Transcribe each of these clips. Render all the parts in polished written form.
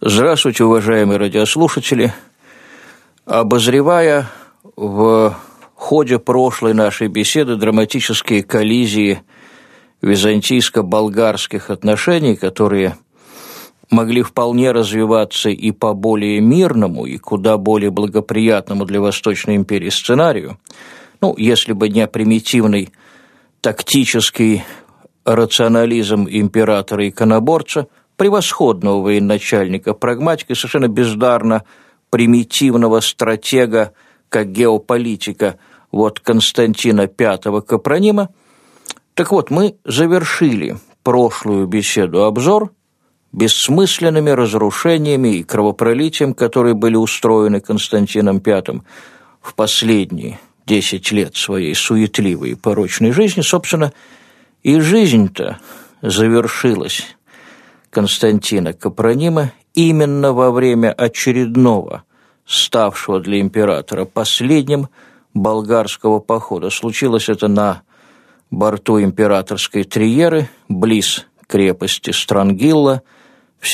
Здравствуйте, уважаемые радиослушатели. Обозревая в ходе прошлой нашей беседы драматические коллизии византийско-болгарских отношений, которые могли вполне развиваться и по более мирному, и куда более благоприятному для Восточной империи сценарию, если бы не примитивный тактический рационализм императора-иконоборца, превосходного военачальника, прагматика, совершенно бездарно примитивного стратега, как геополитика, Константина V Капронима. Так вот, мы завершили прошлую беседу-обзор бессмысленными разрушениями и кровопролитием, которые были устроены Константином V в последние 10 лет своей суетливой и порочной жизни. Собственно, и жизнь-то завершилась Константина Капронима именно во время очередного, ставшего для императора последним болгарского похода. Случилось это на борту императорской триеры, близ крепости Странгилла, в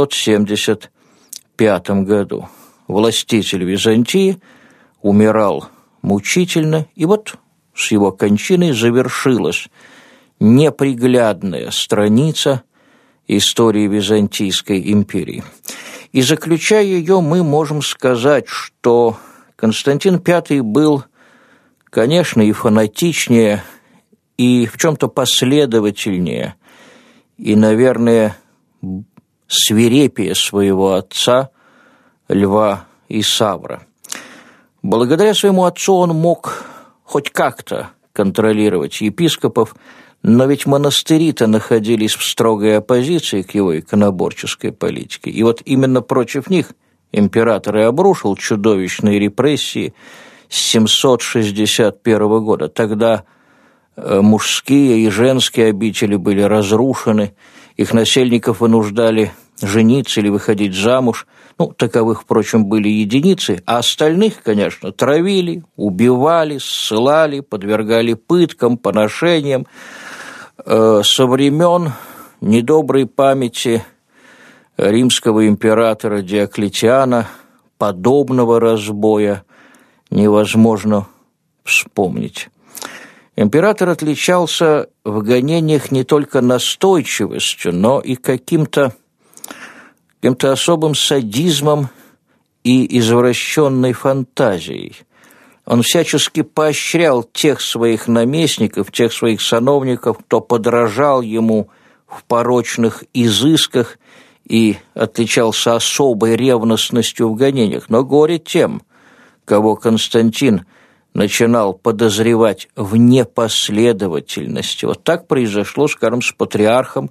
775 году. Властитель Византии умирал мучительно, и с его кончиной завершилась неприглядная страница истории Византийской империи. И заключая ее, мы можем сказать, что Константин V был, конечно, и фанатичнее, и в чем-то последовательнее, и, наверное, свирепее своего отца Льва Исавра. Благодаря своему отцу он мог хоть как-то контролировать епископов, но ведь монастыри-то находились в строгой оппозиции к его иконоборческой политике. И именно против них император и обрушил чудовищные репрессии с 761 года. Тогда мужские и женские обители были разрушены, их насельников вынуждали жениться или выходить замуж. Таковых, впрочем, были единицы, а остальных, конечно, травили, убивали, ссылали, подвергали пыткам, поношениям. Со времен недоброй памяти римского императора Диоклетиана подобного разбоя невозможно вспомнить. Император отличался в гонениях не только настойчивостью, но и каким-то особым садизмом и извращенной фантазией. Он всячески поощрял тех своих наместников, тех своих сановников, кто подражал ему в порочных изысках и отличался особой ревностностью в гонениях. Но горе тем, кого Константин начинал подозревать в непоследовательности. Так произошло, скажем, с патриархом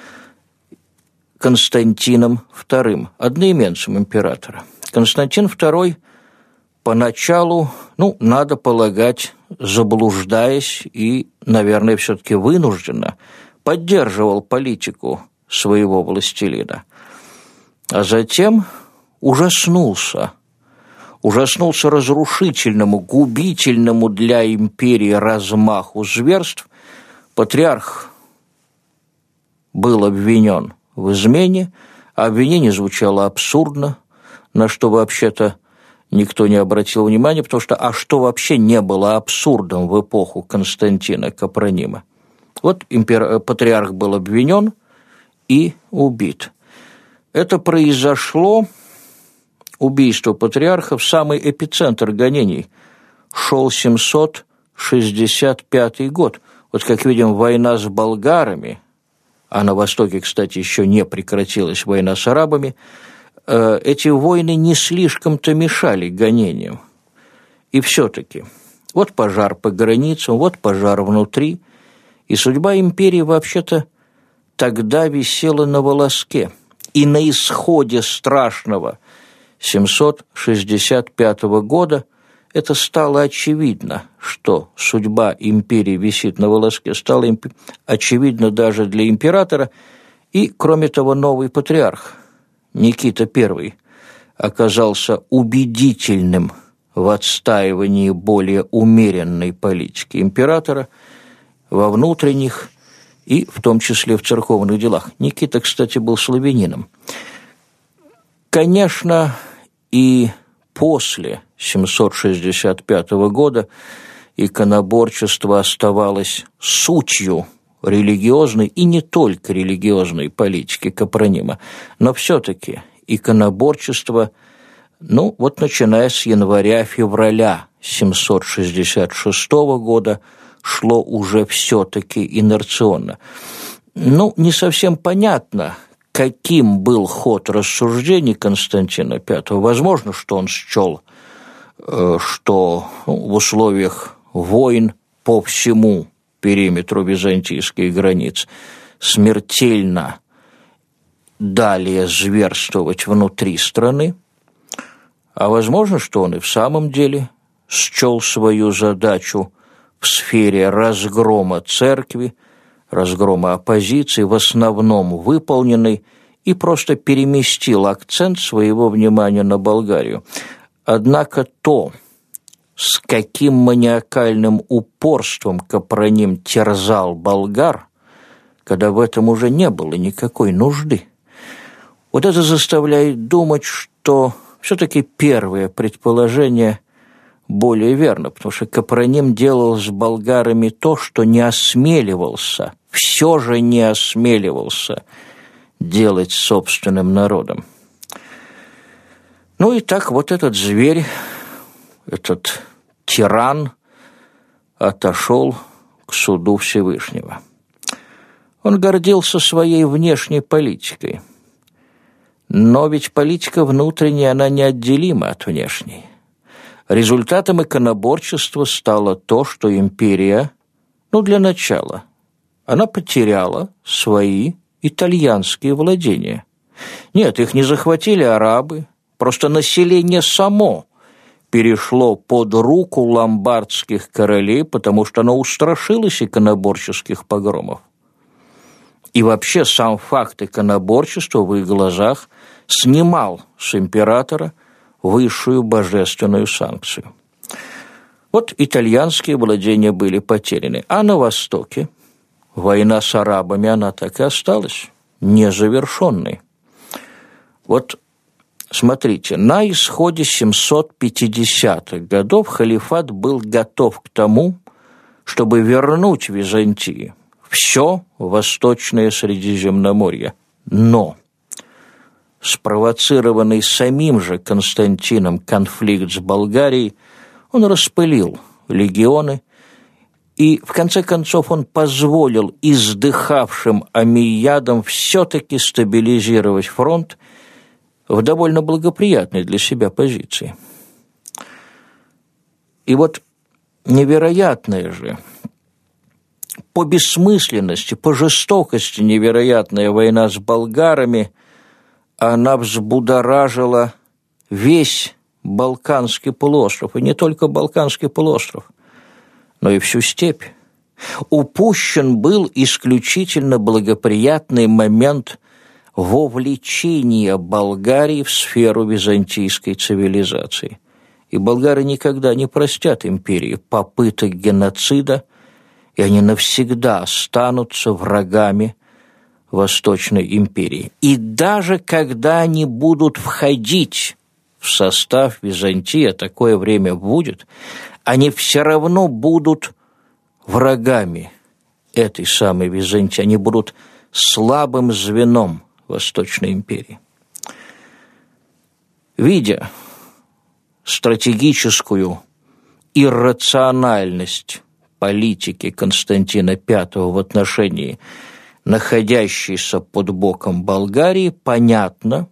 Константином II, одноименцем императора. Константин II поначалу, надо полагать, заблуждаясь и, наверное, все-таки вынужденно поддерживал политику своего властелина. А затем ужаснулся разрушительному, губительному для империи размаху зверств. Патриарх был обвинен в измене, а обвинение звучало абсурдно, на что вообще-то никто не обратил внимания, потому что что вообще не было абсурдом в эпоху Константина Капронима? Патриарх был обвинен и убит. Это произошло, убийство патриарха, в самый эпицентр гонений. Шел 765 год. Как видим, война с болгарами, а на Востоке, кстати, еще не прекратилась война с арабами, эти войны не слишком-то мешали гонениям. И все-таки пожар по границам, пожар внутри, и судьба империи вообще-то тогда висела на волоске. И на исходе страшного 765 года это стало очевидно, что судьба империи висит на волоске, стало очевидно даже для императора, и, кроме того, новый патриарх Никита I оказался убедительным в отстаивании более умеренной политики императора во внутренних и в том числе в церковных делах. Никита, кстати, был славянином. Конечно, и после 765 года иконоборчество оставалось сутью религиозной и не только религиозной политики Капронима, но все-таки иконоборчество, начиная с января-февраля 766 года, шло уже все-таки инерционно. Не совсем понятно, каким был ход рассуждений Константина V. Возможно, что он счел, что в условиях войн по всему периметру византийских границ смертельно далее зверствовать внутри страны, а возможно, что он и в самом деле счел свою задачу в сфере разгрома церкви, разгрома оппозиции в основном выполненной, и просто переместил акцент своего внимания на Болгарию. Однако то, с каким маниакальным упорством Капроним терзал болгар, когда в этом уже не было никакой нужды, вот это заставляет думать, что все-таки первое предположение более верно, потому что Капроним делал с болгарами то, что не осмеливался, все же не осмеливался делать с собственным народом. И так вот этот зверь, этот тиран отошел к суду Всевышнего. Он гордился своей внешней политикой, но ведь политика внутренняя, она неотделима от внешней. Результатом иконоборчества стало то, что империя, для начала, она потеряла свои итальянские владения. Нет, их не захватили арабы, просто население само перешло под руку ломбардских королей, потому что оно устрашилось иконоборческих погромов. И вообще сам факт иконоборчества в их глазах снимал с императора высшую божественную санкцию. Вот итальянские владения были потеряны, а на Востоке война с арабами, она так и осталась незавершенной. Вот смотрите, на исходе 750-х годов халифат был готов к тому, чтобы вернуть Византии все Восточное Средиземноморье. Но спровоцированный самим же Константином конфликт с Болгарией, он распылил легионы, и в конце концов он позволил издыхавшим омейядам все-таки стабилизировать фронт в довольно благоприятной для себя позиции. И вот невероятная же, по бессмысленности, по жестокости невероятная война с болгарами, она взбудоражила весь Балканский полуостров, и не только Балканский полуостров, но и всю степь. Упущен был исключительно благоприятный момент вовлечения Болгарии в сферу византийской цивилизации. И болгары никогда не простят империи попыток геноцида, и они навсегда останутся врагами Восточной империи. И даже когда они будут входить в состав Византии, а такое время будет, они все равно будут врагами этой самой Византии. Они будут слабым звеном Восточной империи. Видя стратегическую иррациональность политики Константина V в отношении находящейся под боком Болгарии, понятно,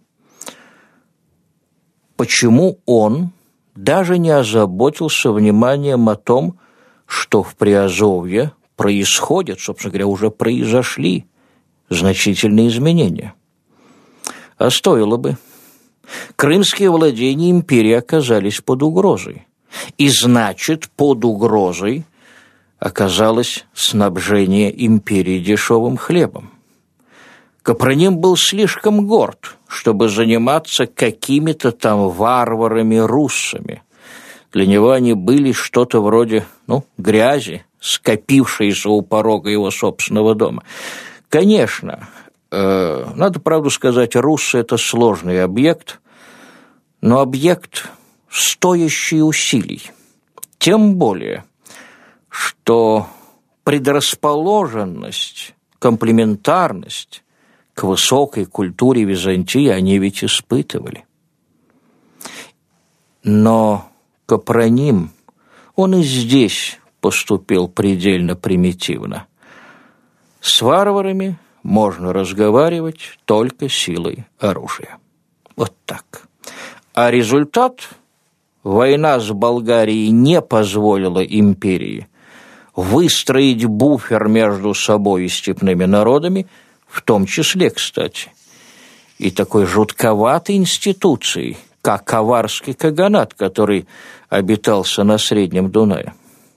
почему он даже не озаботился вниманием о том, что в Приазовье происходят, собственно говоря, уже произошли значительные изменения. А стоило бы. Крымские владения империи оказались под угрозой. И значит, под угрозой оказалось снабжение империи дешевым хлебом. Капроним был слишком горд, чтобы заниматься какими-то там варварами-руссами. Для него они были что-то вроде, грязи, скопившейся у порога его собственного дома. Конечно, надо правду сказать, руссы – это сложный объект, но объект, стоящий усилий. Тем более, что предрасположенность, комплементарность к высокой культуре Византии они ведь испытывали. Но Капроним, он и здесь поступил предельно примитивно. С варварами можно разговаривать только силой оружия. Вот так. А результат – война с Болгарией не позволила империи выстроить буфер между собой и степными народами, в том числе, кстати, и такой жутковатой институцией, как Аварский каганат, который обитался на Среднем Дунае.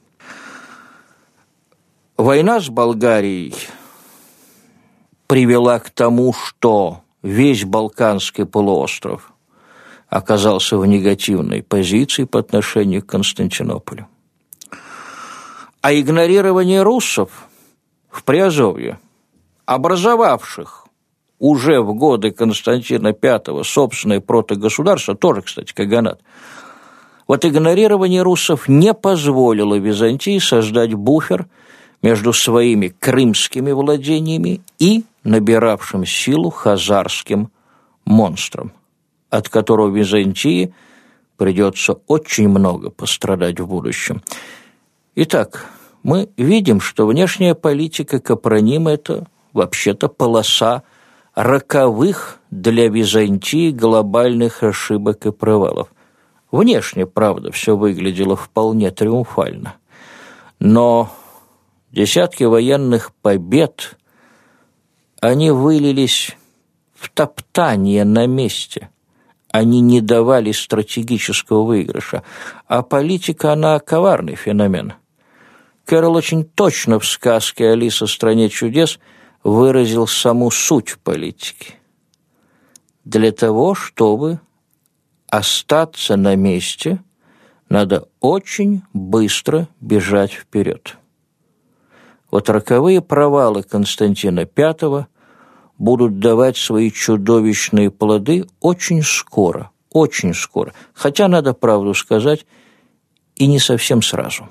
Война с Болгарией привела к тому, что весь Балканский полуостров оказался в негативной позиции по отношению к Константинополю. А игнорирование руссов в Приазовье, образовавших уже в годы Константина V собственное протогосударство, тоже, кстати, каганат, вот игнорирование руссов не позволило Византии создать буфер между своими крымскими владениями и набиравшим силу хазарским монстром, от которого Византии придется очень много пострадать в будущем. Итак, мы видим, что внешняя политика Капронима – это вообще-то полоса роковых для Византии глобальных ошибок и провалов. Внешне, правда, все выглядело вполне триумфально, но десятки военных побед, они вылились в топтание на месте. Они не давали стратегического выигрыша. А политика, она коварный феномен. Кэрролл очень точно в сказке «Алиса в стране чудес» выразил саму суть политики. Для того, чтобы остаться на месте, надо очень быстро бежать вперед. Вот роковые провалы Константина V будут давать свои чудовищные плоды очень скоро, хотя, надо правду сказать, и не совсем сразу.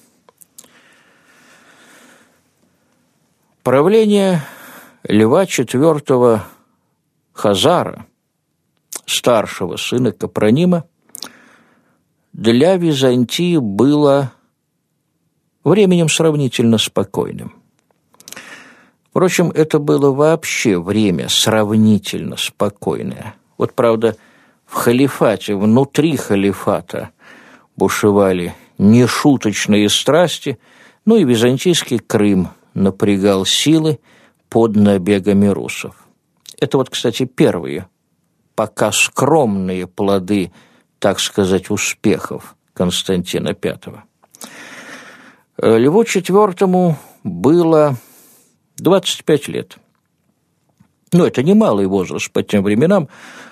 Правление Льва IV Хазара, старшего сына Капронима, для Византии было временем сравнительно спокойным. Впрочем, это было вообще время сравнительно спокойное. Вот, правда, в халифате, внутри халифата бушевали нешуточные страсти, ну и византийский Крым напрягал силы под набегами руссов. Это вот, кстати, первые, пока скромные плоды, так сказать, успехов Константина V. Льву IV было 25 лет. Ну, это немалый возраст по тем временам.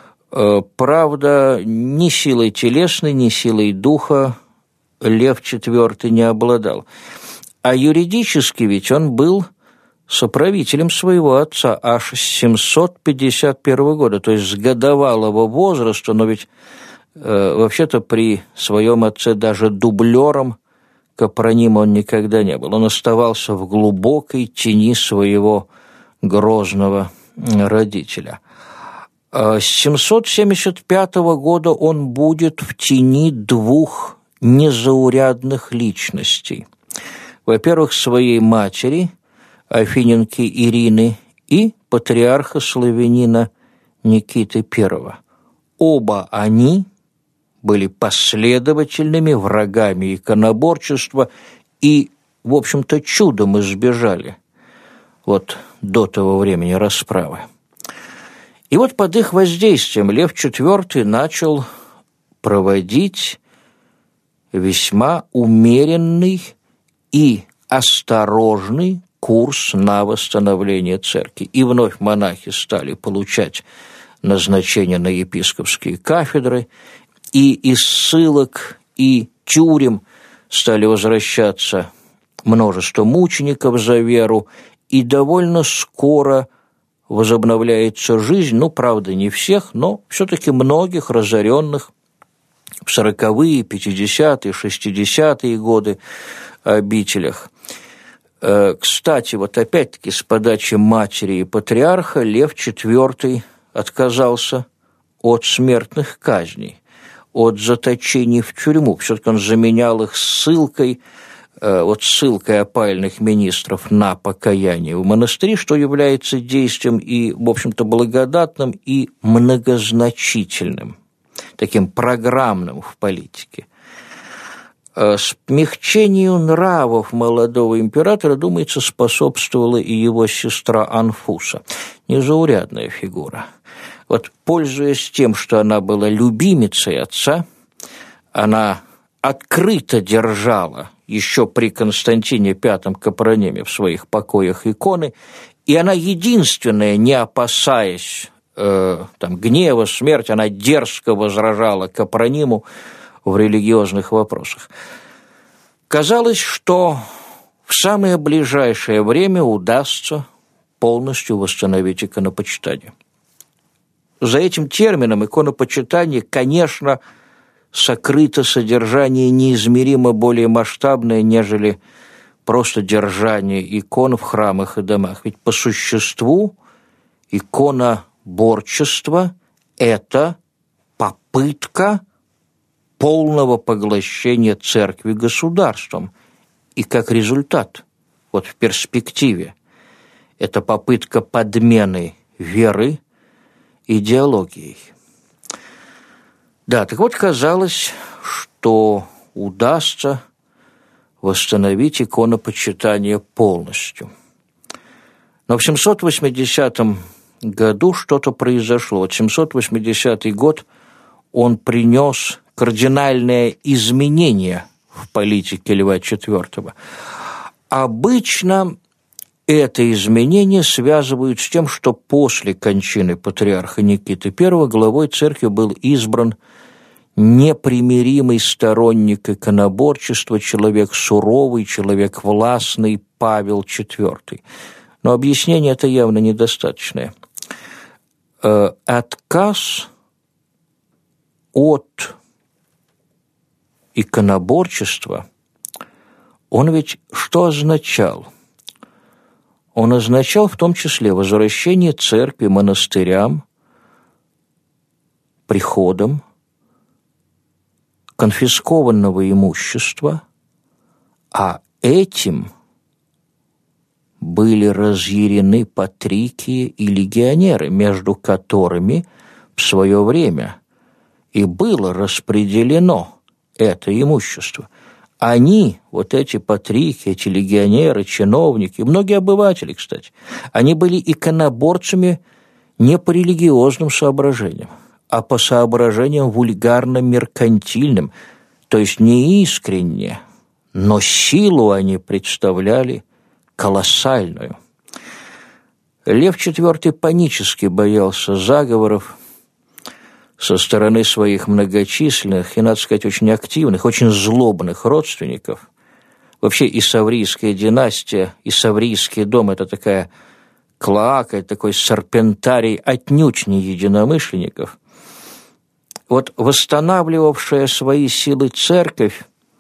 Правда, ни силой телесной, ни силой духа Лев IV не обладал. А юридически ведь он был соправителем своего отца аж с 751 года, то есть с годовалого возраста, но ведь вообще-то при своем отце даже дублером Капронима он никогда не был. Он оставался в глубокой тени своего грозного родителя. С 775 года он будет в тени двух незаурядных личностей. Во-первых, своей матери, афиненки Ирины, и патриарха-славянина Никиты I. Оба они были последовательными врагами иконоборчества и, в общем-то, чудом избежали вот до того времени расправы. И вот под их воздействием Лев IV начал проводить весьма умеренный и осторожный курс на восстановление церкви. И вновь монахи стали получать назначение на епископские кафедры, и из ссылок и тюрем стали возвращаться множество мучеников за веру, и довольно скоро возобновляется жизнь, ну, правда, не всех, но все-таки многих разоренных в 40-е, 50-е, 60-е годы обителях. Кстати, вот опять-таки с подачи матери и патриарха Лев IV отказался от смертных казней, от заточений в тюрьму. Все-таки он заменял их ссылкой опальных министров на покаяние в монастыре, что является действием и, в общем-то, благодатным и многозначительным, таким программным в политике. Смягчению нравов молодого императора, думается, способствовала и его сестра Анфуса, незаурядная фигура. Вот, пользуясь тем, что она была любимицей отца, она открыто держала еще при Константине V Капрониме в своих покоях иконы, и она единственная, не опасаясь гнева, смерти, она дерзко возражала Капрониму в религиозных вопросах. Казалось, что в самое ближайшее время удастся полностью восстановить иконопочитание. За этим термином иконопочитание, конечно, сокрыто содержание неизмеримо более масштабное, нежели просто держание икон в храмах и домах. Ведь по существу иконоборчество – это попытка полного поглощения церкви государством. И как результат, вот в перспективе, это попытка подмены веры идеологией. Да, так вот, казалось, что удастся восстановить иконопочитание полностью. Но в 780 году что-то произошло. Вот 780 год он принес кардинальное изменение в политике Льва IV. Обычно это изменение связывают с тем, что после кончины патриарха Никиты I главой церкви был избран непримиримый сторонник иконоборчества, человек суровый, человек властный Павел IV. Но объяснение это явно недостаточное. Отказ от иконоборчества, он ведь что означал? Он означал в том числе возвращение церкви монастырям, приходам, конфискованного имущества, а этим были разъярены патрикии и легионеры, между которыми в свое время и было распределено это имущество. Они, вот эти патрики, эти легионеры, чиновники, многие обыватели, кстати, они были иконоборцами не по религиозным соображениям, а по соображениям вульгарно-меркантильным, то есть не искренне, но силу они представляли колоссальную. Лев IV панически боялся заговоров со стороны своих многочисленных и, надо сказать, очень активных, очень злобных родственников. Вообще исаврийская династия, исаврийский дом – это такая клоака, такой серпентарий отнюдь не единомышленников. Вот восстанавливавшая свои силы церковь,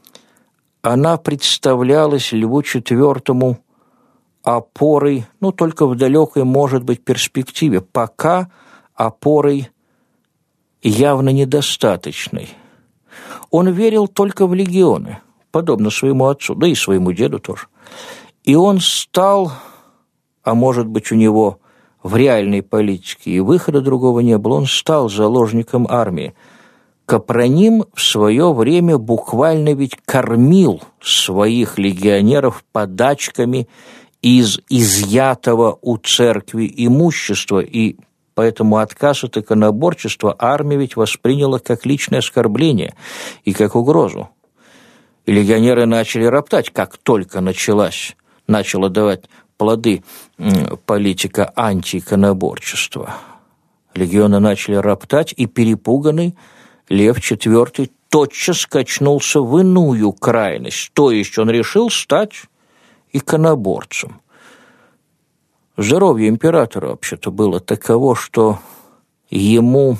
она представлялась Льву IV опорой, только в далекой, может быть, перспективе, пока опорой явно недостаточной. Он верил только в легионы, подобно своему отцу, да и своему деду тоже. И он стал, а может быть, у него в реальной политике и выхода другого не было, он стал заложником армии. Капроним в свое время буквально ведь кормил своих легионеров подачками из изъятого у церкви имущества, и поэтому отказ от иконоборчества армия ведь восприняла как личное оскорбление и как угрозу. И легионеры начали роптать, как только начала давать плоды политика антииконоборчества. Легионы начали роптать, и перепуганный Лев IV тотчас качнулся в иную крайность, то есть он решил стать иконоборцем. Здоровье императора вообще-то было таково, что ему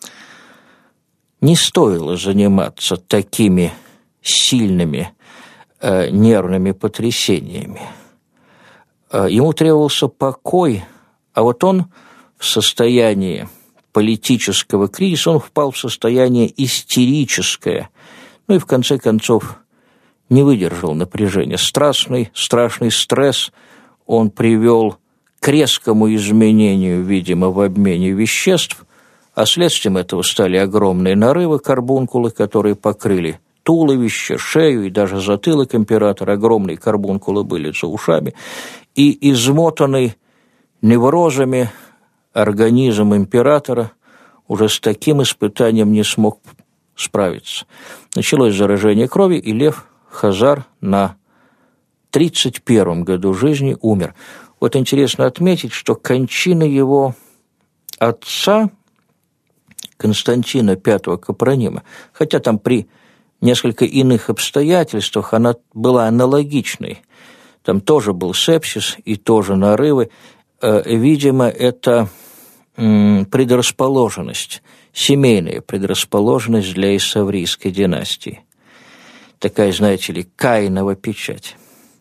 не стоило заниматься такими сильными нервными потрясениями. Ему требовался покой, а вот он в состоянии политического кризиса, он впал в состояние истерическое, ну и в конце концов не выдержал напряжения. Страшный стресс он привел к резкому изменению, видимо, в обмене веществ, а следствием этого стали огромные нарывы, карбункулы, которые покрыли туловище, шею и даже затылок императора. Огромные карбункулы были за ушами. И измотанный неврозами организм императора уже с таким испытанием не смог справиться. Началось заражение крови, и Лев Хазар на 31-м году жизни умер. Вот интересно отметить, что кончина его отца, Константина V Капронима, хотя там при несколько иных обстоятельствах она была аналогичной. Там тоже был сепсис и тоже нарывы. Видимо, это предрасположенность, семейная предрасположенность для Иссаврийской династии. Такая, знаете ли, Каинова печать.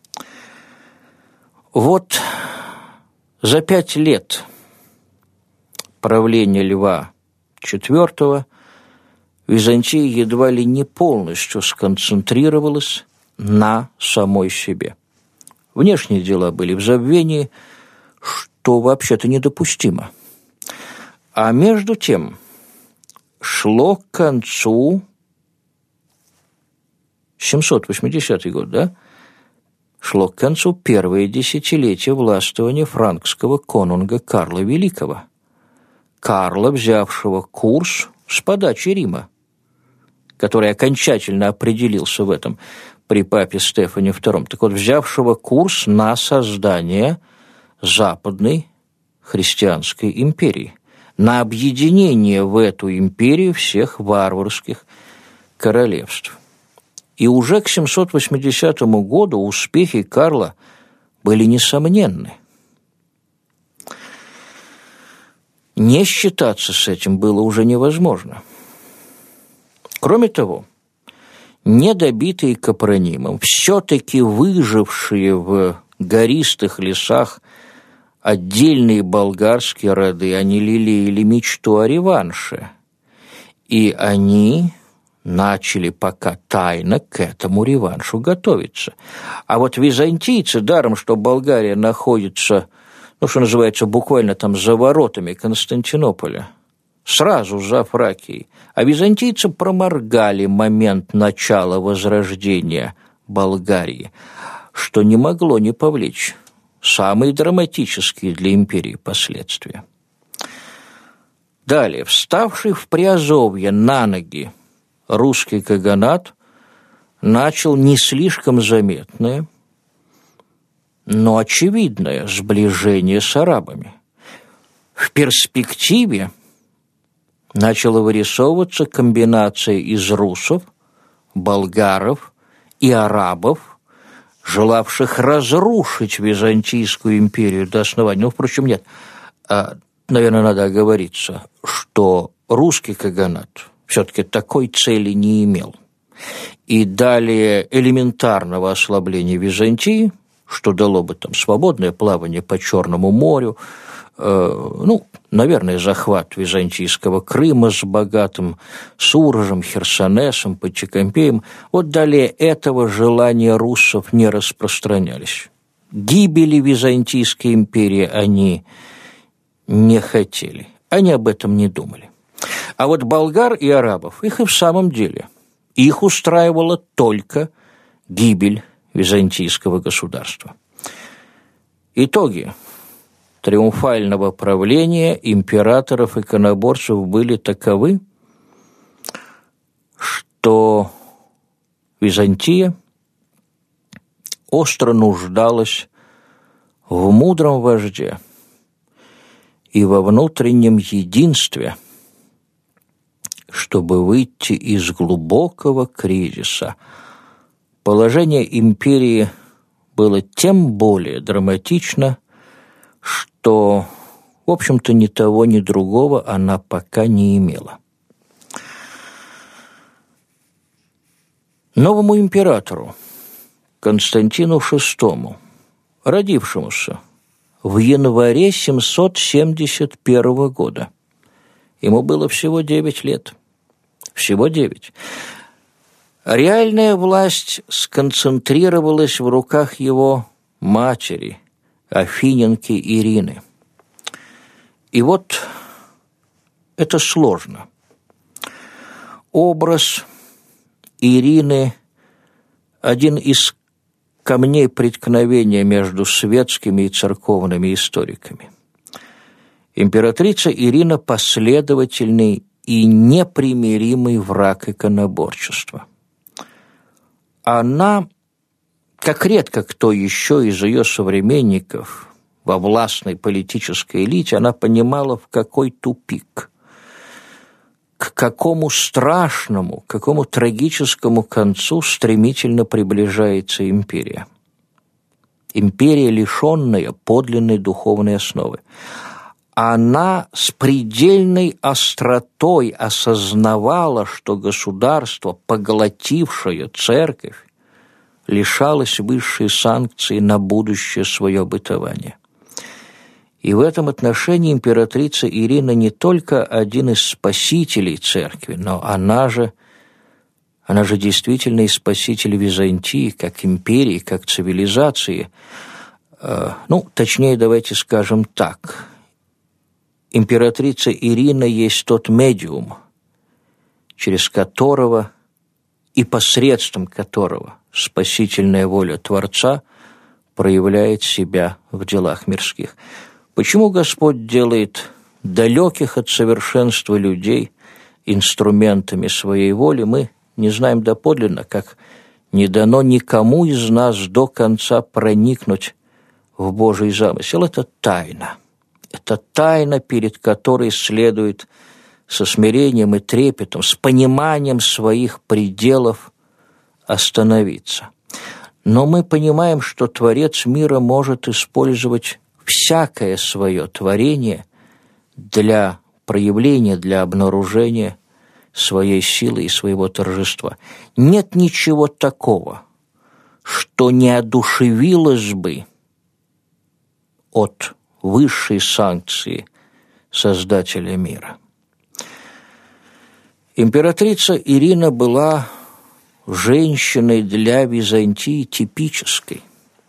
Вот за 5 лет правления Льва IV Византия едва ли не полностью сконцентрировалась на самой себе. Внешние дела были в забвении, что вообще-то недопустимо. А между тем шло к концу 780 год, да? Шло к концу первое десятилетие властвования франкского конунга Карла Великого. Карла, взявшего курс с подачи Рима, который окончательно определился в этом при папе Стефане II. Так вот, взявшего курс на создание Западной христианской империи, на объединение в эту империю всех варварских королевств. И уже к 780 году успехи Карла были несомненны. Не считаться с этим было уже невозможно. Кроме того, недобитые Капронимом, все-таки выжившие в гористых лесах отдельные болгарские роды, они лелеяли мечту о реванше, и они начали пока тайно к этому реваншу готовиться. А вот византийцы, даром что Болгария находится, ну, что называется, буквально там за воротами Константинополя, сразу за Фракией, а византийцы проморгали момент начала возрождения Болгарии, что не могло не повлечь самые драматические для империи последствия. Далее, вставший в Приазовье на ноги русский каганат начал не слишком заметное, но очевидное сближение с арабами. В перспективе начала вырисовываться комбинация из русов, болгаров и арабов, желавших разрушить Византийскую империю до основания. Ну, впрочем, нет. Наверное, надо оговориться, что русский каганат все-таки такой цели не имел. И далее элементарного ослабления Византии, что дало бы там свободное плавание по Черному морю, наверное, захват византийского Крыма с богатым Сурожем, Херсонесом, Патикампеем. Вот далее этого желания руссов не распространялись. Гибели Византийской империи они не хотели, они об этом не думали. А вот болгар и арабов, их и в самом деле, их устраивала только гибель византийского государства. Итоги триумфального правления императоров-иконоборцев были таковы, что Византия остро нуждалась в мудром вожде и во внутреннем единстве, чтобы выйти из глубокого кризиса. Положение империи было тем более драматично, что что, в общем-то, ни того, ни другого она пока не имела. Новому императору Константину VI, родившемуся в январе 771 года, ему было всего 9 лет. Всего 9. Реальная власть сконцентрировалась в руках его матери, афиненки Ирины. И вот это сложно. Образ Ирины – один из камней преткновения между светскими и церковными историками. Императрица Ирина – последовательный и непримиримый враг иконоборчества. Она, как редко кто еще из ее современников во властной политической элите, она понимала, в какой тупик, к какому страшному, к какому трагическому концу стремительно приближается империя. Империя, лишенная подлинной духовной основы. Она с предельной остротой осознавала, что государство, поглотившее церковь, лишалось высшей санкции на будущее свое бытование. И в этом отношении императрица Ирина не только один из спасителей церкви, но она же действительно и спаситель Византии, как империи, как цивилизации. Точнее, давайте скажем так. Императрица Ирина есть тот медиум, через которого и посредством которого спасительная воля Творца проявляет себя в делах мирских. Почему Господь делает далеких от совершенства людей инструментами своей воли, мы не знаем доподлинно, как не дано никому из нас до конца проникнуть в Божий замысел. Это тайна. Это тайна, перед которой следует со смирением и трепетом, с пониманием своих пределов остановиться. Но мы понимаем, что Творец мира может использовать всякое свое творение для проявления, для обнаружения своей силы и своего торжества. Нет ничего такого, что не одушевилось бы от высшей санкции Создателя мира. Императрица Ирина была женщиной для Византии типической.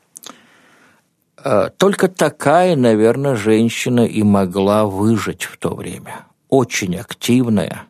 Только такая, наверное, женщина и могла выжить в то время. Очень активная,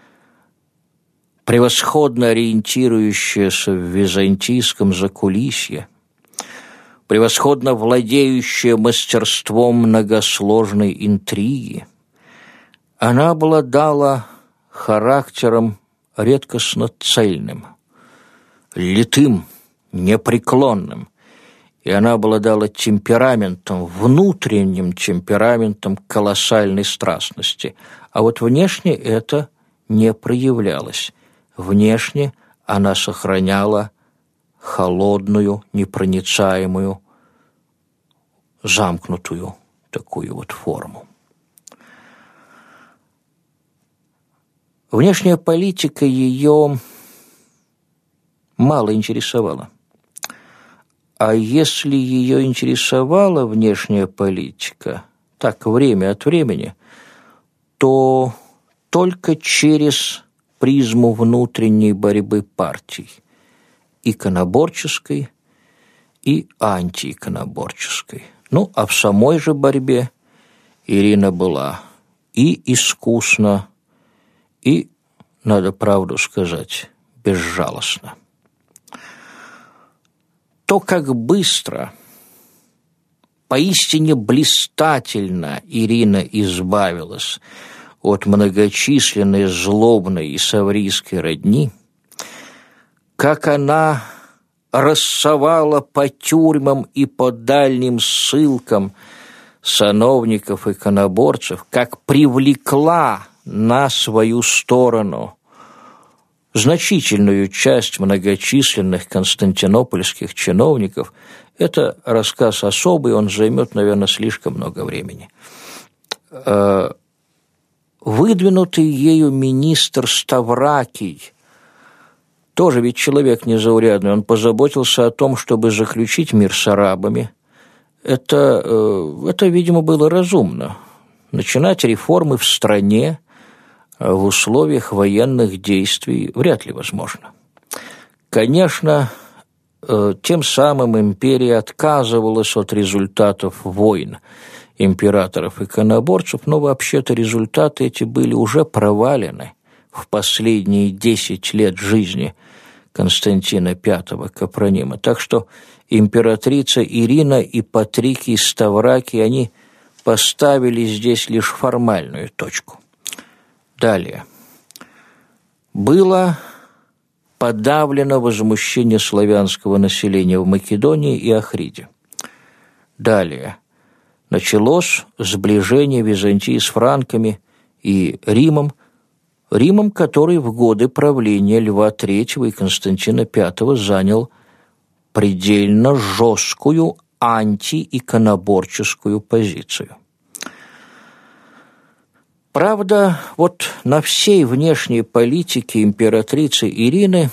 превосходно ориентирующаяся в византийском закулисье, превосходно владеющая мастерством многосложной интриги. Она обладала характером редкостно цельным, литым, непреклонным, и она обладала темпераментом, внутренним темпераментом колоссальной страстности. А вот внешне это не проявлялось. Внешне она сохраняла холодную, непроницаемую, замкнутую такую вот форму. Внешняя политика ее мало интересовала. А если ее интересовала внешняя политика, так, время от времени, то только через призму внутренней борьбы партий, иконоборческой и антииконоборческой. А в самой же борьбе Ирина была и искусна, и, надо правду сказать, безжалостна. То, как быстро, поистине блистательно Ирина избавилась от многочисленной злобной и саврийской родни, как она рассовала по тюрьмам и по дальним ссылкам сановников иконоборцев, как привлекла на свою сторону значительную часть многочисленных константинопольских чиновников, Это рассказ особый, он займет, наверное, слишком много времени. Выдвинутый ею министр Ставракий, тоже ведь человек незаурядный, он позаботился о том, чтобы заключить мир с арабами. Это, видимо, было разумно. Начинать реформы в стране в условиях военных действий вряд ли возможно. Конечно, тем самым империя отказывалась от результатов войн императоров-иконоборцев, но вообще-то результаты эти были уже провалены в последние 10 лет жизни Константина V Капронима. Так что императрица Ирина и Патрикий Ставракий, они поставили здесь лишь формальную точку. Далее. Было подавлено возмущение славянского населения в Македонии и Охриде. Далее. Началось сближение Византии с франками и Римом, который в годы правления Льва III и Константина V занял предельно жесткую антииконоборческую позицию. Правда, вот на всей внешней политике императрицы Ирины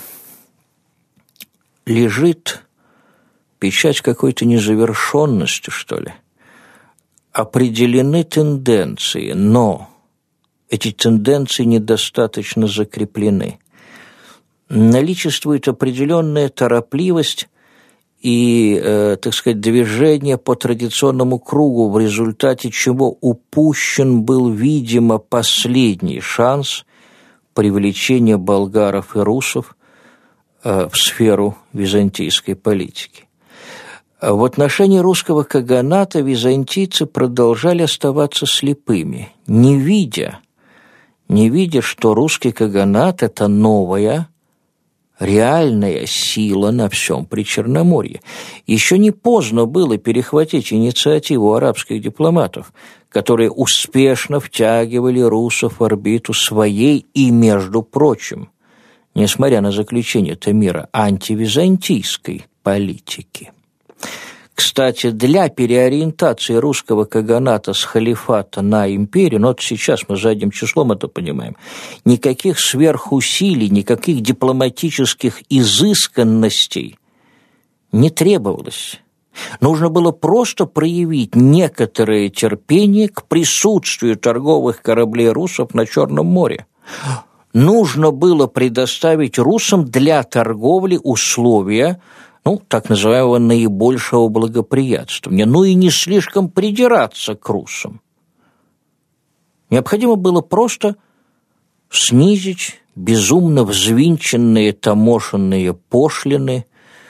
лежит печать какой-то незавершенности, что ли. Определены тенденции, но эти тенденции недостаточно закреплены. Наличествует определенная торопливость и, так сказать, движение по традиционному кругу, в результате чего упущен был, видимо, последний шанс привлечения болгаров и русов в сферу византийской политики. В отношении русского каганата византийцы продолжали оставаться слепыми, не видя, что русский каганат – это новая, реальная сила на всем Причерноморье. Еще не поздно было перехватить инициативу арабских дипломатов, которые успешно втягивали русов в орбиту своей и, между прочим, несмотря на заключение мира, антивизантийской политики. Кстати, для переориентации русского каганата с халифата на империю, но вот сейчас мы задним числом это понимаем, никаких сверхусилий, никаких дипломатических изысканностей не требовалось. Нужно было просто проявить некоторое терпение к присутствию торговых кораблей русов на Черном море. Нужно было предоставить русам для торговли условия, так называемого наибольшего благоприятствования, и не слишком придираться к русам. Необходимо было просто снизить безумно взвинченные таможенные пошлины,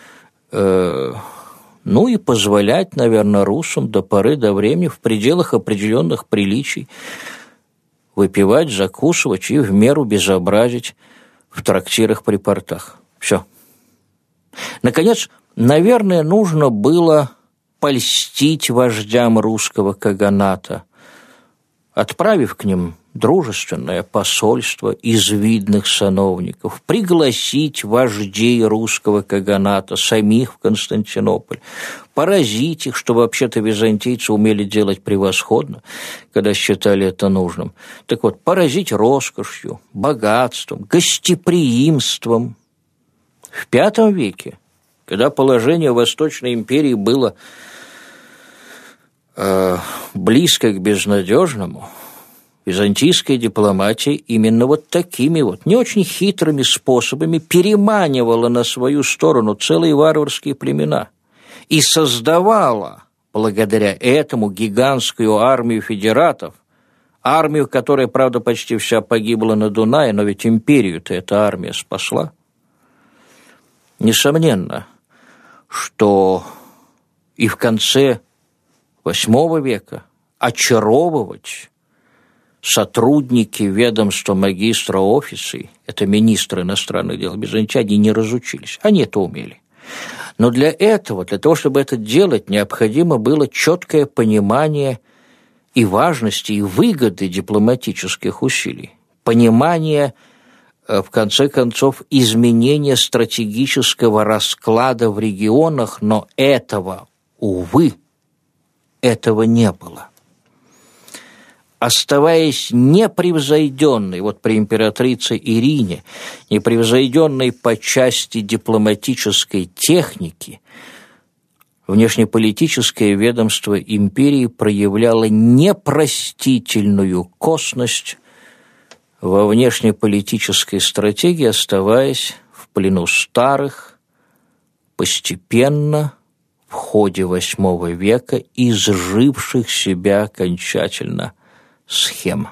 и позволять, наверное, русам до поры до времени в пределах определенных приличий выпивать, закусывать и в меру безобразить в трактирах при портах. Все. Наконец, наверное, нужно было польстить вождям русского каганата, отправив к ним дружественное посольство из видных сановников, пригласить вождей русского каганата самих в Константинополь, поразить их, что вообще-то византийцы умели делать превосходно, когда считали это нужным. Так вот, поразить роскошью, богатством, гостеприимством. В V веке, когда положение Восточной империи было близко к безнадежному, византийская дипломатия именно вот такими вот не очень хитрыми способами переманивала на свою сторону целые варварские племена и создавала благодаря этому гигантскую армию федератов, армию, которая, правда, почти вся погибла на Дунае, но ведь империю-то эта армия спасла. Несомненно, что и в конце VIII века очаровывать сотрудники ведомства магистра офисы, это министры иностранных дел Византии, они не разучились, они это умели. Но для того, чтобы это делать, необходимо было четкое понимание и важности, и выгоды дипломатических усилий, понимание в конце концов, изменение стратегического расклада в регионах, но этого, увы, этого не было. Оставаясь непревзойденной, вот при императрице Ирине, непревзойденной по части дипломатической техники, внешнеполитическое ведомство империи проявляло непростительную косность во внешнеполитической стратегии, оставаясь в плену старых, постепенно, в ходе VIII века, изживших себя окончательно схем.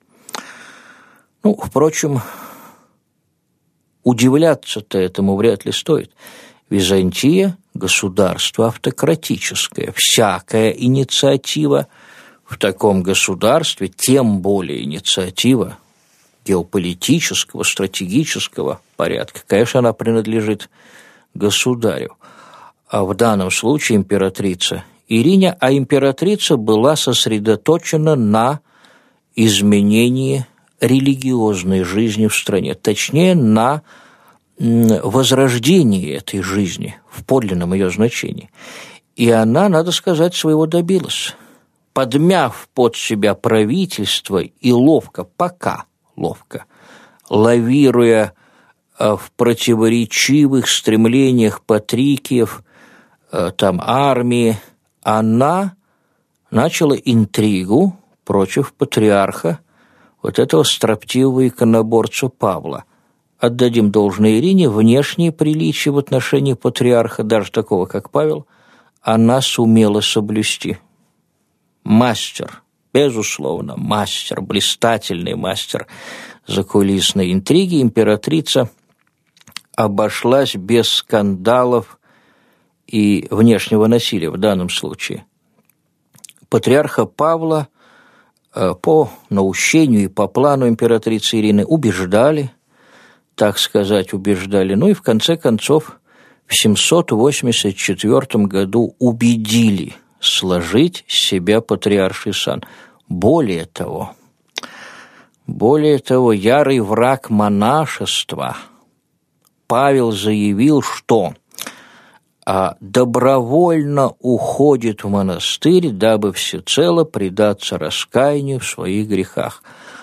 Впрочем, удивляться-то этому вряд ли стоит. Византия – государство автократическое. Всякая инициатива в таком государстве, тем более инициатива геополитического, стратегического порядка, конечно, она принадлежит государю. А в данном случае императрица Ирине, а императрица была сосредоточена на изменении религиозной жизни в стране, точнее, на возрождении этой жизни в подлинном ее значении. И она, надо сказать, своего добилась. Подмяв под себя правительство и пока ловко, лавируя в противоречивых стремлениях патрикиев, армии, она начала интригу против патриарха, вот этого строптивого иконоборца Павла. Отдадим должное Ирине, внешние приличия в отношении патриарха, даже такого, как Павел, она сумела соблюсти. Мастер, безусловно, мастер, блистательный мастер закулисной интриги, императрица обошлась без скандалов и внешнего насилия в данном случае. Патриарха Павла по наущению и по плану императрицы Ирины убеждали, и в конце концов в 784 году убедили сложить с себя патриарший сан. Более того, ярый враг монашества Павел заявил, что добровольно уходит в монастырь, дабы всецело предаться раскаянию в своих грехах,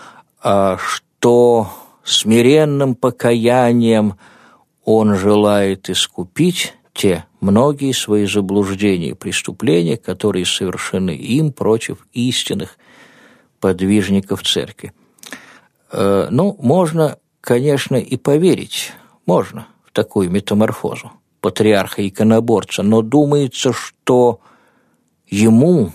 что смиренным покаянием он желает искупить те многие свои заблуждения и преступления, которые совершены им против истинных подвижников церкви. Можно, конечно, и поверить, можно в такую метаморфозу патриарха-иконоборца, но думается, что ему,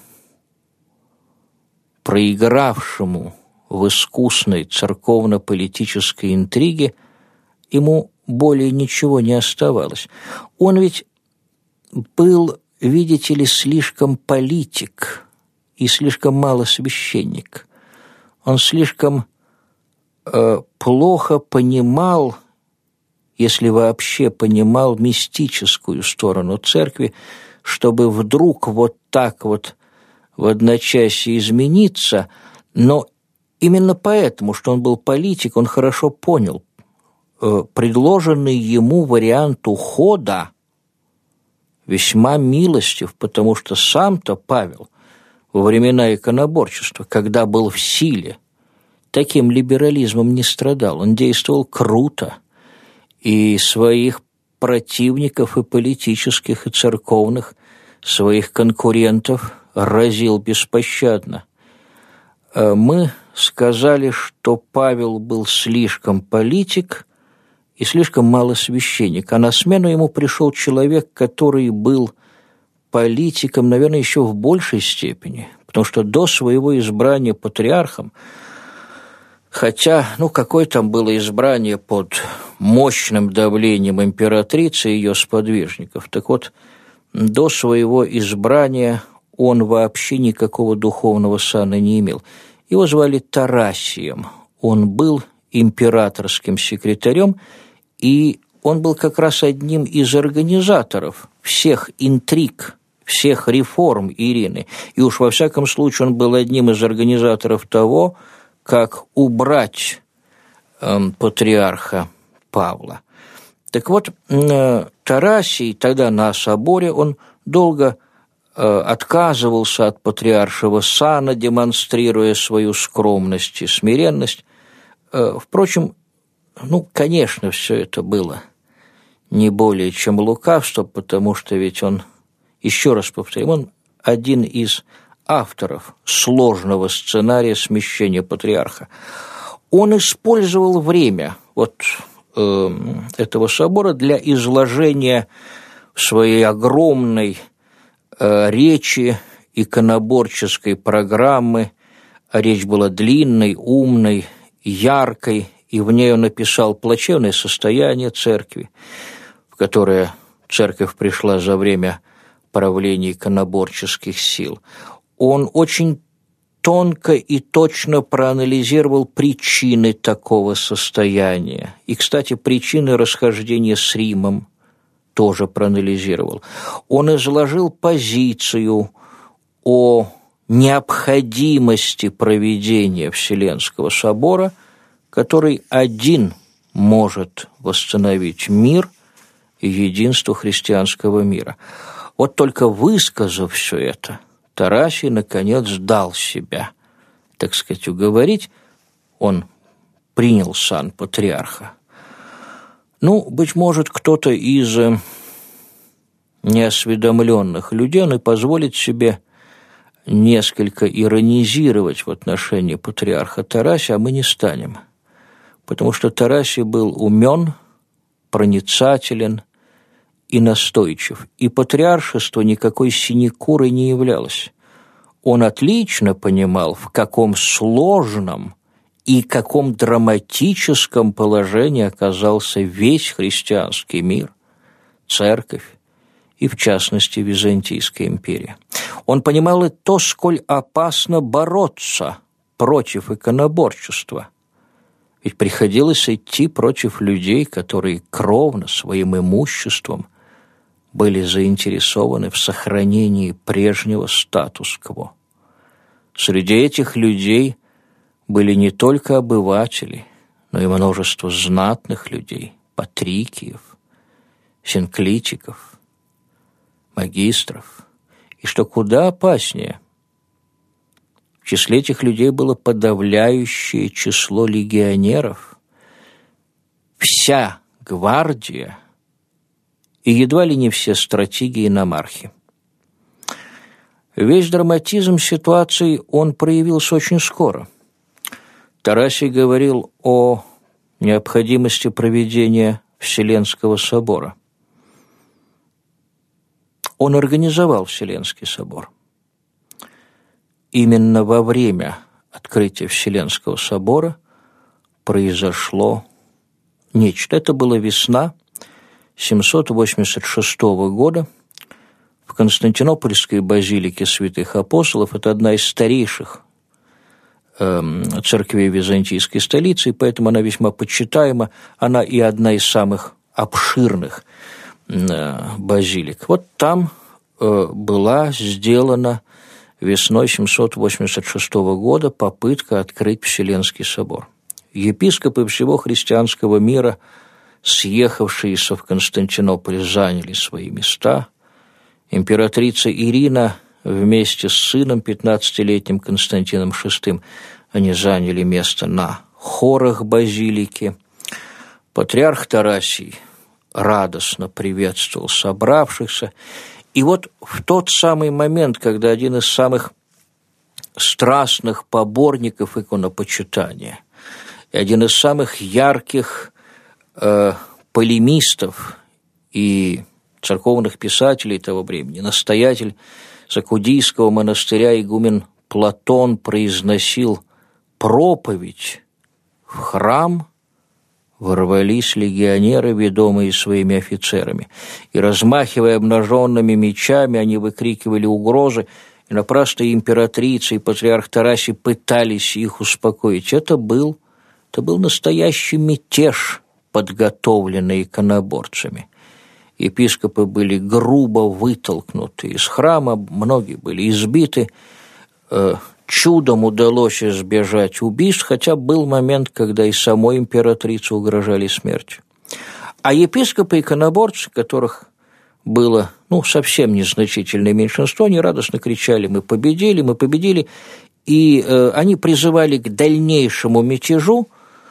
проигравшему в искусной церковно-политической интриге, ему более ничего не оставалось. Он ведь был, видите ли, слишком политик и слишком мало священник. Он слишком плохо понимал, если вообще понимал, мистическую сторону церкви, чтобы вдруг вот так вот в одночасье измениться, но именно поэтому, что он был политик, он хорошо понял предложенный ему вариант ухода весьма милостив, потому что сам-то Павел во времена иконоборчества, когда был в силе, таким либерализмом не страдал. Он действовал круто, и своих противников и политических, и церковных, своих конкурентов разил беспощадно. Мы сказали, что Павел был слишком политик и слишком мало священник, а на смену ему пришел человек, который был политиком, наверное, еще в большей степени, потому что до своего избрания патриархом, хотя, какое там было избрание под мощным давлением императрицы и ее сподвижников, так вот, до своего избрания он вообще никакого духовного сана не имел. Его звали Тарасием, он был императорским секретарем, и он был как раз одним из организаторов всех интриг, всех реформ Ирины. И уж во всяком случае он был одним из организаторов того, как убрать патриарха Павла. Так вот, Тарасий тогда на соборе, он долго отказывался от патриаршего сана, демонстрируя свою скромность и смиренность. Впрочем, конечно, все это было не более чем лукавство, потому что ведь он, еще раз повторим, он один из авторов сложного сценария смещения патриарха. Он использовал время этого собора для изложения своей огромной речи, иконоборческой программы. Речь была длинной, умной, яркой, и в ней он описал плачевное состояние церкви, в которое церковь пришла за время правления иконоборческих сил. Он очень тонко и точно проанализировал причины такого состояния. И, кстати, причины расхождения с Римом тоже проанализировал. Он изложил позицию о необходимости проведения Вселенского собора, который один может восстановить мир и единство христианского мира. Вот только высказав все это, Тарасий, наконец, дал себя, так сказать, уговорить. Он принял сан патриарха. Быть может, кто-то из неосведомленных людей, он и позволит себе несколько иронизировать в отношении патриарха Тарасия, а мы не станем. Потому что Тарасий был умен, проницателен и настойчив. И патриаршество никакой синекурой не являлось. Он отлично понимал, в каком сложном и каком драматическом положении оказался весь христианский мир, церковь и, в частности, Византийская империя. Он понимал и то, сколь опасно бороться против иконоборчества. Ведь приходилось идти против людей, которые кровно своим имуществом были заинтересованы в сохранении прежнего статус-кво. Среди этих людей были не только обыватели, но и множество знатных людей, патрикиев, синклитиков, магистров. И что куда опаснее, в числе этих людей было подавляющее число легионеров, вся гвардия и едва ли не все стратеги и намархи. Весь драматизм ситуации он проявился очень скоро. Тарасий говорил о необходимости проведения Вселенского собора. Он организовал Вселенский собор. Именно во время открытия Вселенского собора произошло нечто. Это была весна 786 года в Константинопольской базилике святых апостолов. Это одна из старейших церквей византийской столицы, и поэтому она весьма почитаема. Она и одна из самых обширных базилик. Вот там была сделана весной 786 года попытка открыть Вселенский собор. Епископы всего христианского мира, съехавшиеся в Константинополь, заняли свои места. Императрица Ирина вместе с сыном, 15-летним Константином VI, они заняли место на хорах базилики. Патриарх Тарасий радостно приветствовал собравшихся. И вот в тот самый момент, когда один из самых страстных поборников иконопочитания и один из самых ярких полемистов и церковных писателей того времени, настоятель Закудийского монастыря игумен Платон, произносил проповедь, в храм ворвались легионеры, ведомые своими офицерами, и, размахивая обнаженными мечами, они выкрикивали угрозы, и напрасно императрица и патриарх Тарасий пытались их успокоить. Это был настоящий мятеж, подготовленный иконоборцами. Епископы были грубо вытолкнуты из храма, многие были избиты. чудом удалось избежать убийств, хотя был момент, когда и самой императрице угрожали смертью. А епископы-иконоборцы, которых было совсем незначительное меньшинство, они радостно кричали: мы победили, мы победили, и они призывали к дальнейшему мятежу,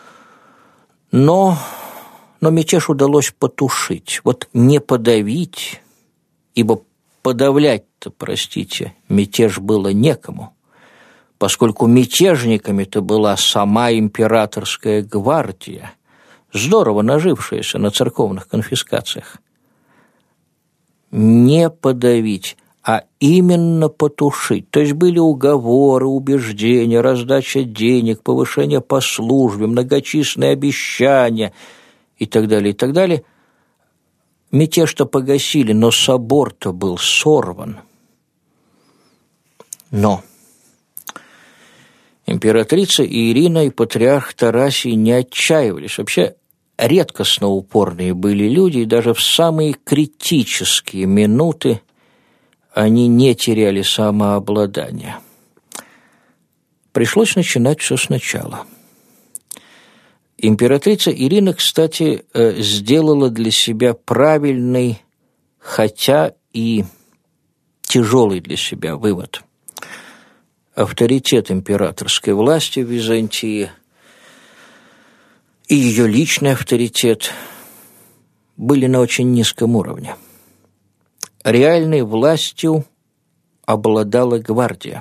но мятеж удалось потушить. Вот не подавить, ибо подавлять-то, мятеж было некому, поскольку мятежниками-то была сама императорская гвардия, здорово нажившаяся на церковных конфискациях. Не подавить, а именно потушить. То есть были уговоры, убеждения, раздача денег, повышение по службе, многочисленные обещания и так далее, и так далее. Мятеж-то погасили, но собор-то был сорван. Но императрица Ирина и патриарх Тарасий не отчаивались. Вообще редкостно упорные были люди, и даже в самые критические минуты они не теряли самообладания. Пришлось начинать все сначала. Императрица Ирина, кстати, сделала для себя правильный, хотя и тяжелый для себя вывод. Авторитет императорской власти в Византии и ее личный авторитет были на очень низком уровне. Реальной властью обладала гвардия.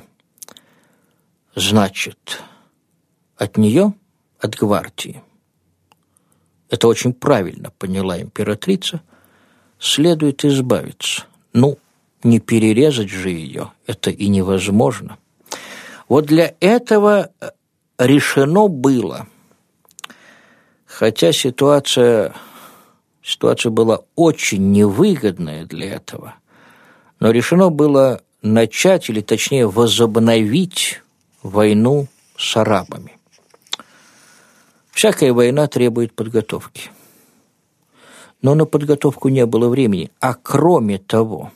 Значит, от нее, от гвардии, это очень правильно поняла императрица, следует избавиться. Не перерезать же ее, это и невозможно. Вот для этого решено было, хотя ситуация была очень невыгодная для этого, но решено было начать, или точнее возобновить войну с арабами. Всякая война требует подготовки. Но на подготовку не было времени. А кроме того,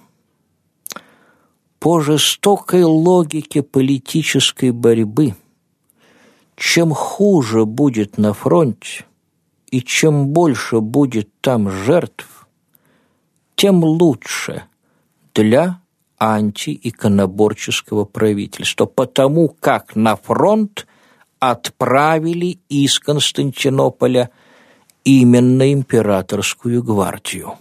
по жестокой логике политической борьбы, чем хуже будет на фронте и чем больше будет там жертв, тем лучше для антииконоборческого правительства, потому как на фронт отправили из Константинополя именно императорскую гвардию.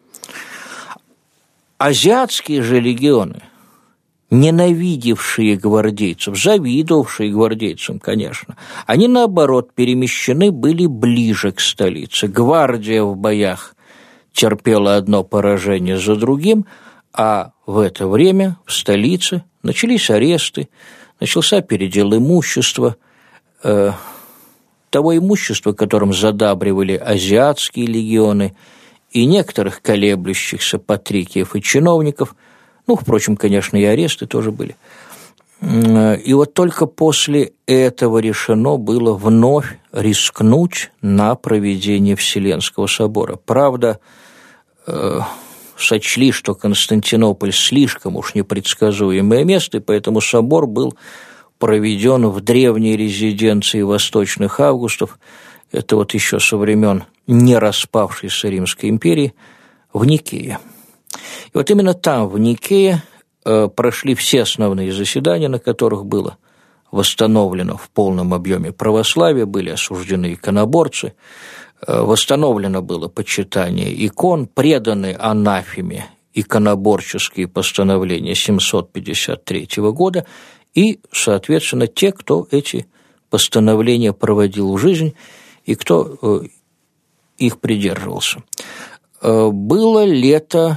Азиатские же легионы, ненавидевшие гвардейцев, завидовавшие гвардейцам, конечно, они, наоборот, перемещены были ближе к столице. Гвардия в боях терпела одно поражение за другим, а в это время в столице начались аресты, начался передел имущества, того имущества, которым задабривали азиатские легионы, и некоторых колеблющихся патрикиев и чиновников. Впрочем, конечно, и аресты тоже были. И вот только после этого решено было вновь рискнуть на проведение Вселенского собора. Правда, сочли, что Константинополь слишком уж непредсказуемое место, и поэтому собор был проведен в древней резиденции восточных Августов, это вот еще со времен не распавшейся Римской империи, в Никее. И вот именно там, в Никее, прошли все основные заседания, на которых было восстановлено в полном объеме православие, были осуждены иконоборцы, восстановлено было почитание икон, преданы анафеме иконоборческие постановления 753 года, и, соответственно, те, кто эти постановления проводил в жизнь и кто их придерживался. Было лето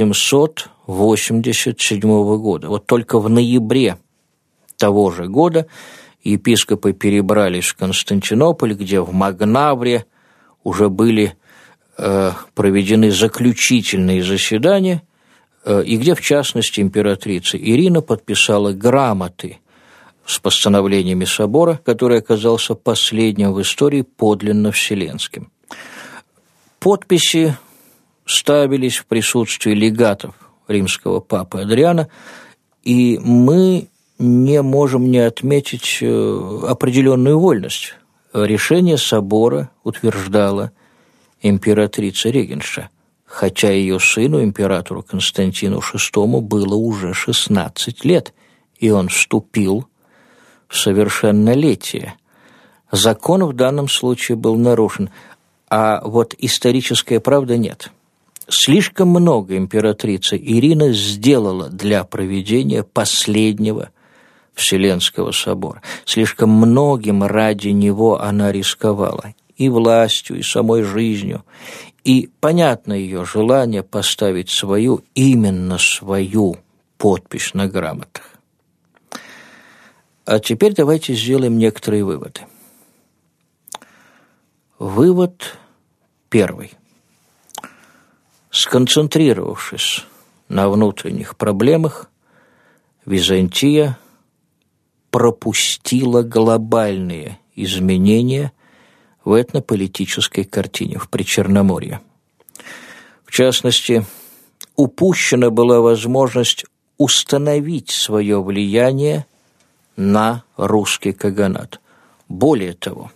787 года. Вот только в ноябре того же года епископы перебрались в Константинополь, где в Магнавре уже были проведены заключительные заседания, и где, в частности, императрица Ирина подписала грамоты с постановлениями собора, который оказался последним в истории подлинно вселенским. Подписи ставились в присутствии легатов римского папы Адриана, и мы не можем не отметить определенную вольность. Решение собора утверждала императрица Регенша, хотя ее сыну, императору Константину VI, было уже 16 лет, и он вступил в совершеннолетие. Закон в данном случае был нарушен, а вот историческая правда нет. Слишком много императрица Ирина сделала для проведения последнего Вселенского собора. Слишком многим ради него она рисковала. И властью, и самой жизнью. И понятно ее желание поставить свою, именно свою подпись на грамотах. А теперь давайте сделаем некоторые выводы. Вывод первый. Сконцентрировавшись на внутренних проблемах, Византия пропустила глобальные изменения в этнополитической картине в Причерноморье. В частности, упущена была возможность установить свое влияние на русский каганат. Более того,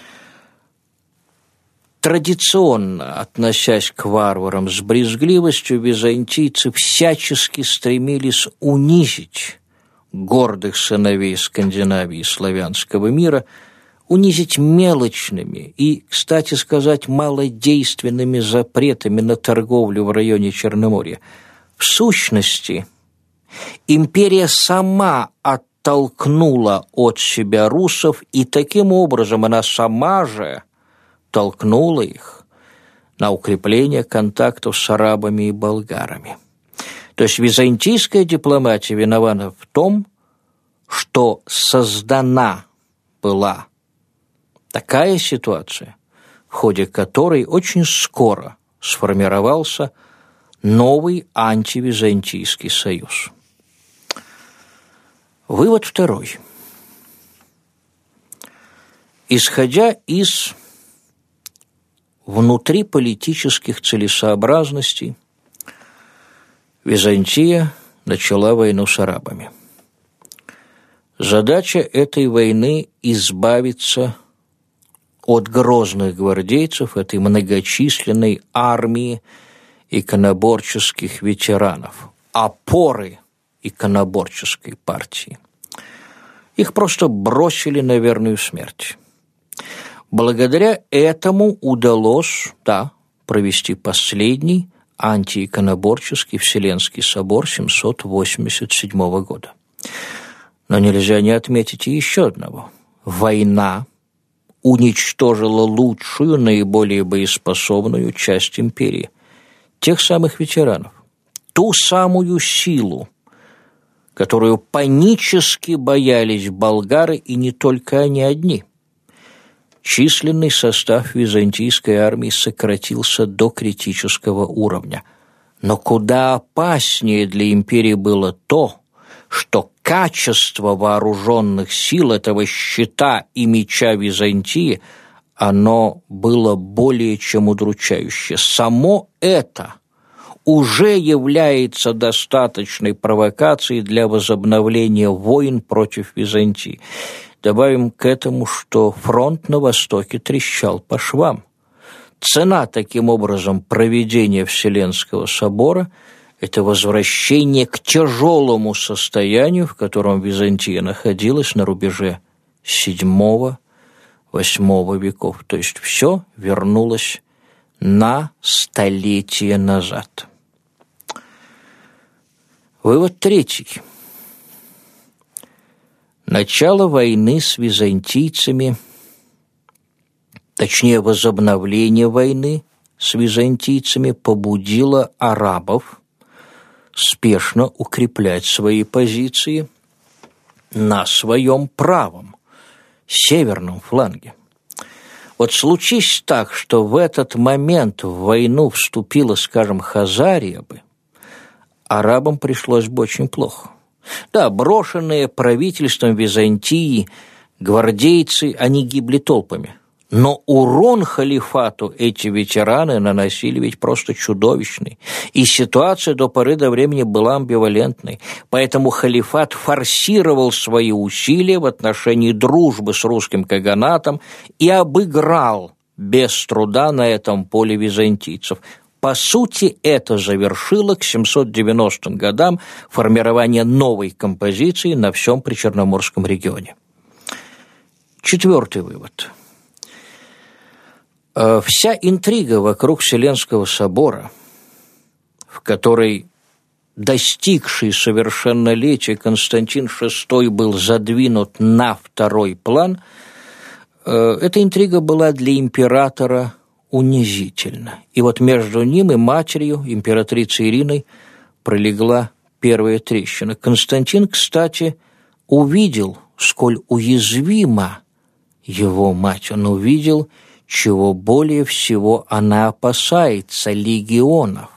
традиционно относясь к варварам с брезгливостью, византийцы всячески стремились унизить гордых сыновей Скандинавии и славянского мира, унизить мелочными и, кстати сказать, малодейственными запретами на торговлю в районе Черноморья. В сущности, империя сама оттолкнула от себя русов, и таким образом она сама же толкнула их на укрепление контактов с арабами и болгарами. То есть византийская дипломатия виновата в том, что создана была такая ситуация, в ходе которой очень скоро сформировался новый антивизантийский союз. Вывод второй. Исходя из внутриполитических целесообразностей, Византия начала войну с арабами. Задача этой войны – избавиться от грозных гвардейцев, этой многочисленной армии иконоборческих ветеранов, опоры иконоборческой партии. Их просто бросили на верную смерть. Благодаря этому удалось, провести последний антииконоборческий Вселенский собор 787 года. Но нельзя не отметить и еще одного. Война уничтожила лучшую, наиболее боеспособную часть империи, тех самых ветеранов, ту самую силу, которую панически боялись болгары, и не только они одни. Численный состав византийской армии сократился до критического уровня. Но куда опаснее для империи было то, что качество вооруженных сил этого щита и меча Византии, оно было более чем удручающее. Само это уже является достаточной провокацией для возобновления войн против Византии. Добавим к этому, что фронт на востоке трещал по швам. Цена, таким образом, проведения Вселенского собора – это возвращение к тяжелому состоянию, в котором Византия находилась на рубеже VII-VIII веков. То есть все вернулось на столетие назад. Вывод третий. Начало войны с византийцами, точнее, возобновление войны с византийцами побудило арабов спешно укреплять свои позиции на своем правом, северном фланге. Вот случись так, что в этот момент в войну вступила, скажем, Хазария бы, арабам пришлось бы очень плохо. Да, брошенные правительством Византии гвардейцы, они гибли толпами, Но урон халифату эти ветераны наносили ведь просто чудовищный. И ситуация до поры до времени была амбивалентной. Поэтому халифат форсировал свои усилия в отношении дружбы с русским каганатом и обыграл без труда на этом поле византийцев. По сути, это завершило к 790 годам формирование новой композиции на всем Причерноморском регионе. Четвертый вывод. Вся интрига вокруг Вселенского собора, в которой достигший совершеннолетия Константин VI был задвинут на второй план, эта интрига была для императора унизительна. И вот между ним и матерью, императрицей Ириной, пролегла первая трещина. Константин, кстати, увидел, сколь уязвима его мать. Он увидел, чего более всего она опасается: легионов,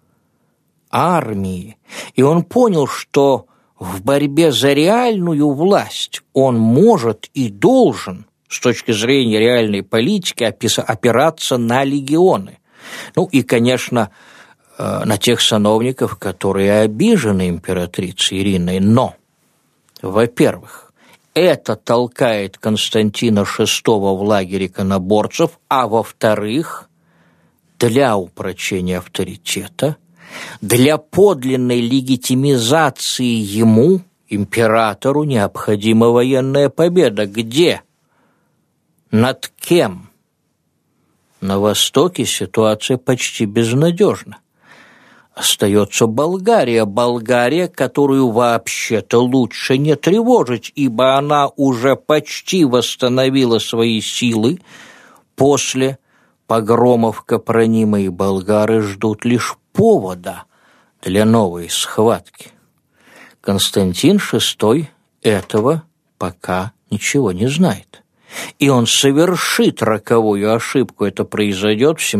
армии. И он понял, что в борьбе за реальную власть он может и должен, с точки зрения реальной политики, опираться на легионы. Ну и, конечно, на тех сановников, которые обижены императрицей Ириной. Но, во-первых, это толкает Константина VI в лагерь иконоборцев, а во-вторых, для упрочения авторитета, для подлинной легитимизации ему, императору, необходима военная победа. Где? Над кем? На Востоке ситуация почти безнадежна. Остается Болгария, которую вообще-то лучше не тревожить, ибо она уже почти восстановила свои силы после погромов Капронима, и болгары ждут лишь повода для новой схватки. Константин VI этого пока ничего не знает. И он совершит роковую ошибку. Это произойдет в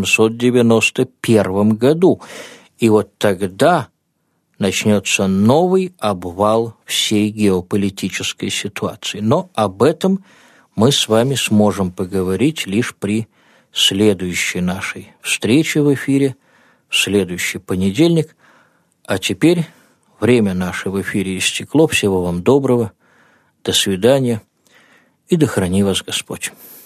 791 году. И вот тогда начнется новый обвал всей геополитической ситуации. Но об этом мы с вами сможем поговорить лишь при следующей нашей встрече в эфире, в следующий понедельник. А теперь время наше в эфире истекло. Всего вам доброго, до свидания и да храни вас Господь.